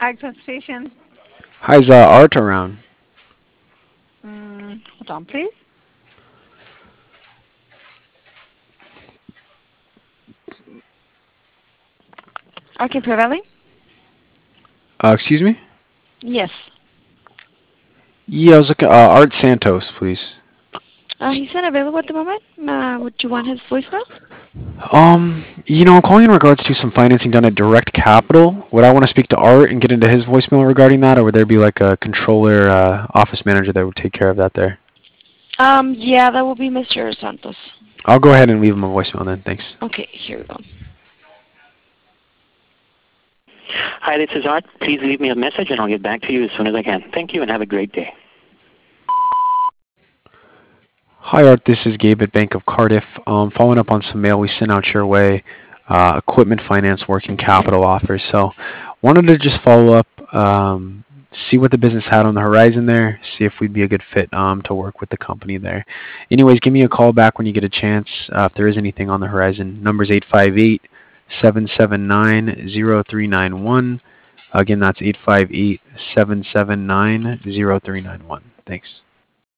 Accent station. Hi, is Art around? Hold on, please. Okay, Prevailing? Excuse me? Yes. Yeah, I was looking. Art Santos, please. He's unavailable at the moment. Would you want his voicemail? I'm calling in regards to some financing done at Direct Capital. Would I want to speak to Art and get into his voicemail regarding that, or would there be like a controller, office manager that would take care of that there? Yeah, that will be Mr. Santos. I'll go ahead and leave him a voicemail then. Thanks. Okay, here we go. Hi, this is Art. Please leave me a message and I'll get back to you as soon as I can. Thank you and have a great day. Hi, Art. This is Gabe at Bank of Cardiff. Following up on some mail we sent out your way, equipment finance working capital offers. So, wanted to just follow up, see what the business had on the horizon there, see if we'd be a good fit to work with the company there. Anyways, give me a call back when you get a chance if there is anything on the horizon. Number's 858-779-0391. Again, that's 858-779-0391. Thanks.